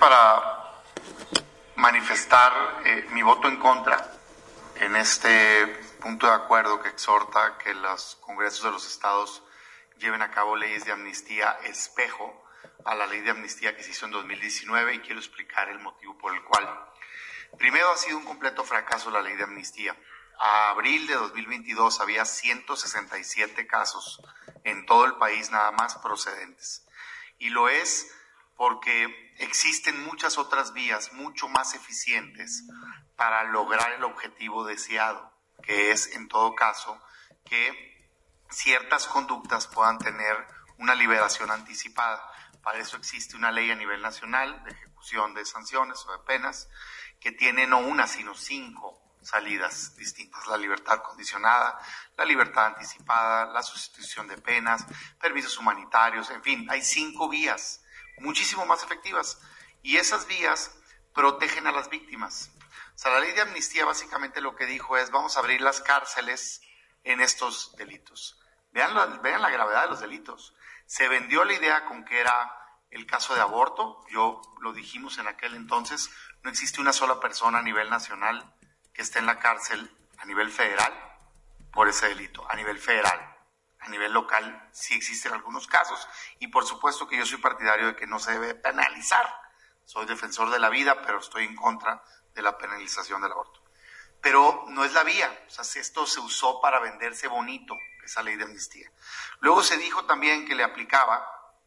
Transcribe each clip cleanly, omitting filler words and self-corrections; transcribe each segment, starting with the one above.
para manifestar mi voto en contra en este punto de acuerdo que exhorta que los congresos de los estados lleven a cabo leyes de amnistía espejo a la ley de amnistía que se hizo en 2019, y quiero explicar el motivo por el cual. Primero, ha sido un completo fracaso la ley de amnistía. A abril de 2022 había 167 casos en todo el país nada más procedentes. Y lo es porque existen muchas otras vías mucho más eficientes para lograr el objetivo deseado, que es, en todo caso, que ciertas conductas puedan tener una liberación anticipada. Para eso existe una ley a nivel nacional de ejecución de sanciones o de penas que tiene no una, sino 5 salidas distintas: la libertad condicionada, la libertad anticipada, la sustitución de penas, permisos humanitarios, en fin, hay 5 vías muchísimo más efectivas, y esas vías protegen a las víctimas. O sea, la ley de amnistía básicamente lo que dijo es: vamos a abrir las cárceles en estos delitos. Vean la gravedad de los delitos. Se vendió la idea con que era el caso de aborto. Yo lo dijimos en aquel entonces, no existe una sola persona a nivel nacional que esté en la cárcel a nivel federal por ese delito, a nivel federal. A nivel local sí existen algunos casos, y por supuesto que yo soy partidario de que no se debe penalizar. Soy defensor de la vida, pero estoy en contra de la penalización del aborto. Pero no es la vía. O sea, esto se usó para venderse bonito, esa ley de amnistía. Luego se dijo también que le aplicaba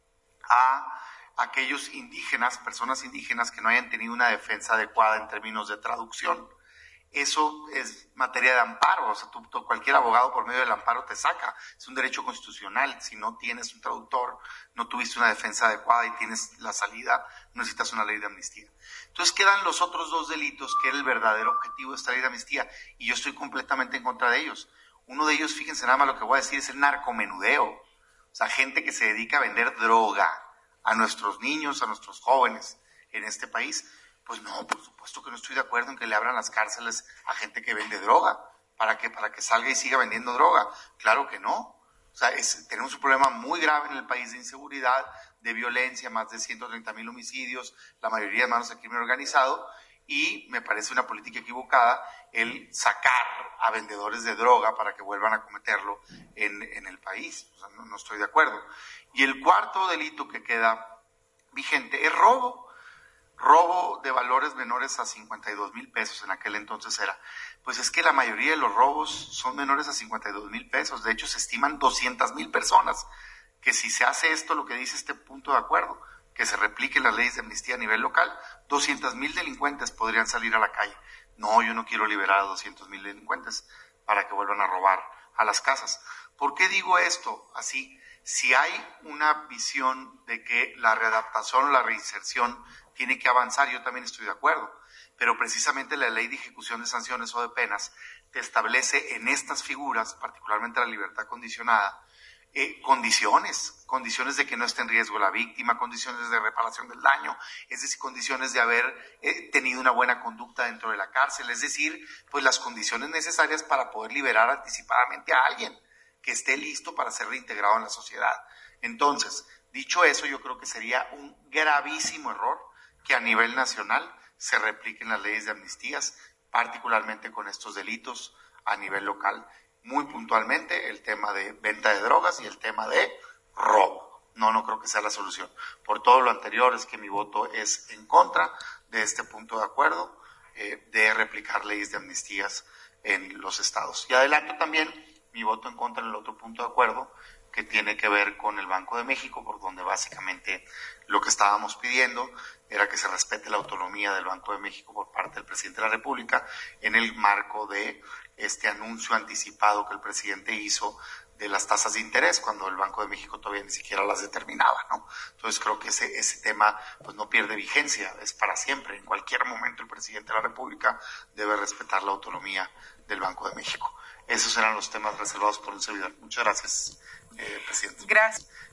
a aquellos indígenas, personas indígenas que no hayan tenido una defensa adecuada en términos de traducción. Eso es materia de amparo. O sea, cualquier abogado por medio del amparo te saca. Es un derecho constitucional. Si no tienes un traductor, no tuviste una defensa adecuada y tienes la salida, no necesitas una ley de amnistía. Entonces quedan los otros 2 delitos, que era el verdadero objetivo de esta ley de amnistía, y yo estoy completamente en contra de ellos. Uno de ellos, fíjense nada más lo que voy a decir, es el narcomenudeo. O sea, gente que se dedica a vender droga a nuestros niños, a nuestros jóvenes en este país. Pues no, por supuesto que no estoy de acuerdo en que le abran las cárceles a gente que vende droga. ¿Para qué? ¿Para que salga y siga vendiendo droga? Claro que no. O sea, tenemos un problema muy grave en el país de inseguridad, de violencia, más de 130,000 homicidios, la mayoría de manos de crimen organizado, y me parece una política equivocada el sacar a vendedores de droga para que vuelvan a cometerlo en el país. O sea, no estoy de acuerdo. Y el cuarto delito que queda vigente es robo. Robo de valores menores a 52,000 pesos, en aquel entonces era. Pues es que la mayoría de los robos son menores a 52,000 pesos. De hecho, se estiman 200,000 personas. Que si se hace esto, lo que dice este punto de acuerdo, que se repliquen las leyes de amnistía a nivel local, 200,000 delincuentes podrían salir a la calle. No, yo no quiero liberar a 200,000 delincuentes para que vuelvan a robar a las casas. ¿Por qué digo esto así? Si hay una visión de que la readaptación o la reinserción tiene que avanzar, yo también estoy de acuerdo, pero precisamente la ley de ejecución de sanciones o de penas te establece en estas figuras, particularmente la libertad condicionada, condiciones de que no esté en riesgo la víctima, condiciones de reparación del daño, es decir, condiciones de haber tenido una buena conducta dentro de la cárcel, es decir, pues las condiciones necesarias para poder liberar anticipadamente a alguien que esté listo para ser reintegrado en la sociedad. Entonces, dicho eso, yo creo que sería un gravísimo error que a nivel nacional se repliquen las leyes de amnistías, particularmente con estos delitos a nivel local. Muy puntualmente el tema de venta de drogas y el tema de robo. No creo que sea la solución. Por todo lo anterior es que mi voto es en contra de este punto de acuerdo, de replicar leyes de amnistías en los estados. Y adelanto también mi voto en contra en el otro punto de acuerdo, que tiene que ver con el Banco de México, por donde básicamente lo que estábamos pidiendo era que se respete la autonomía del Banco de México por parte del presidente de la República en el marco de este anuncio anticipado que el presidente hizo de las tasas de interés, cuando el Banco de México todavía ni siquiera las determinaba, ¿no? Entonces creo que ese tema pues no pierde vigencia, es para siempre. En cualquier momento el presidente de la República debe respetar la autonomía del Banco de México. Esos eran los temas reservados por un servidor. Muchas gracias, presidente. Gracias.